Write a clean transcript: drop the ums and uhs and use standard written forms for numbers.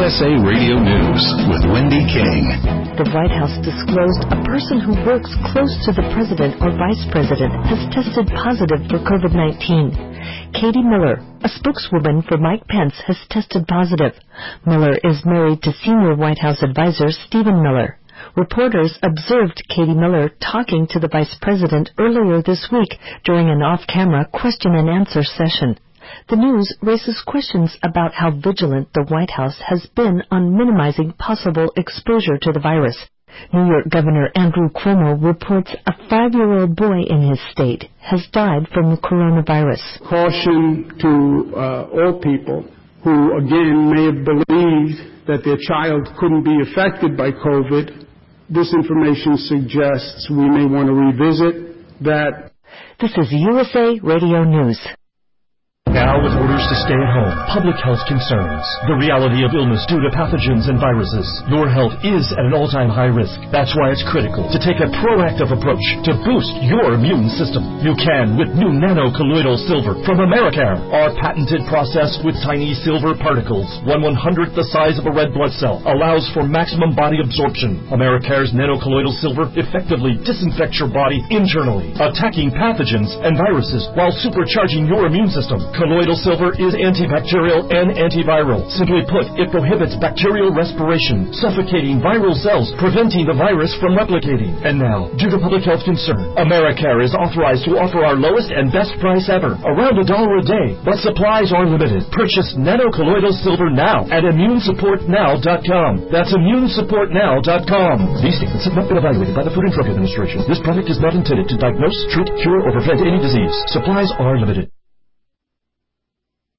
USA Radio News with Wendy King. The White House disclosed a person who works close to the president or vice president has tested positive for COVID-19. Katie Miller, a spokeswoman for Mike Pence, has tested positive. Miller is married to senior White House advisor Stephen Miller. Reporters observed Katie Miller talking to the vice president earlier this week during an off-camera question-and-answer session. The news raises questions about how vigilant the White House has been on minimizing possible exposure to the virus. New York Governor Andrew Cuomo reports a 5-year-old boy in his state has died from the coronavirus. Caution to all people who, again, may have believed that their child couldn't be affected by COVID. This information suggests we may want to revisit that. This is USA Radio News. Now, with orders to stay at home, public health concerns, the reality of illness due to pathogens and viruses, your health is at an all-time high risk. That's why it's critical to take a proactive approach to boost your immune system. You can with new nano-colloidal silver from Americare. Our patented process with tiny silver particles, 1/100th the size of a red blood cell, allows for maximum body absorption. Americare's nano-colloidal silver effectively disinfects your body internally, attacking pathogens and viruses while supercharging your immune system. Colloidal silver is antibacterial and antiviral. Simply put, it prohibits bacterial respiration, suffocating viral cells, preventing the virus from replicating. And now, due to public health concern, Americare is authorized to offer our lowest and best price ever, around $1 a day. But supplies are limited. Purchase nano-colloidal silver now at ImmuneSupportNow.com. That's ImmuneSupportNow.com. These statements have not been evaluated by the Food and Drug Administration. This product is not intended to diagnose, treat, cure, or prevent any disease. Supplies are limited.